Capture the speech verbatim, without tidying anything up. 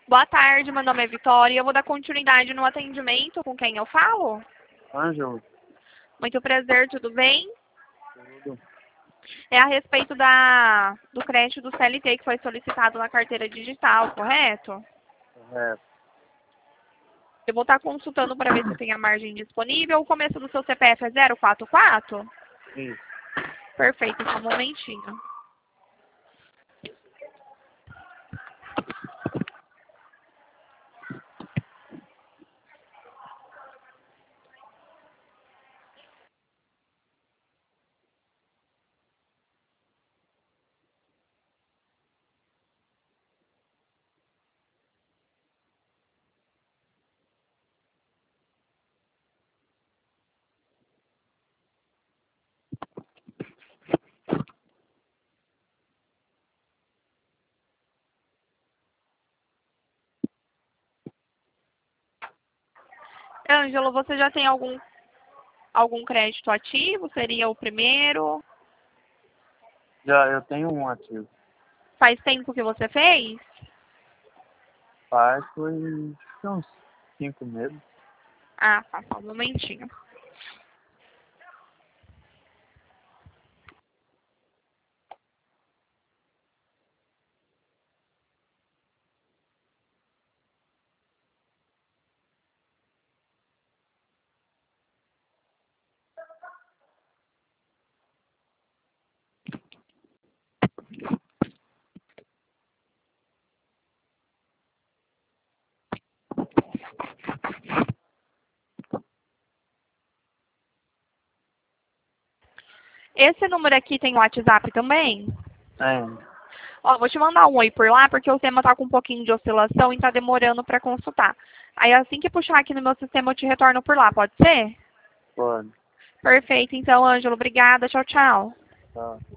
Boa tarde, meu nome é Vitória e eu vou dar continuidade no atendimento. Com quem eu falo? Ângelo. Muito prazer, tudo bem? Tudo. É a respeito da, do crédito do C L T que foi solicitado na carteira digital, correto? Correto. Eu vou estar consultando para ver se tem a margem disponível. O começo do seu C P F é zero quatro quatro? Isso. Perfeito, só um momentinho. Ângelo, você já tem algum, algum crédito ativo? Seria o primeiro? Já eu tenho um ativo. Faz tempo que você fez? Faz foi uns cinco meses. Ah, tá, só um momentinho. Esse número aqui tem WhatsApp também? Tem. Ó, vou te mandar um oi por lá, porque o sistema tá com um pouquinho de oscilação e tá demorando para consultar. Aí assim que puxar aqui no meu sistema, eu te retorno por lá, pode ser? Pode. Perfeito, então, Ângelo, obrigada, tchau, tchau. Tá.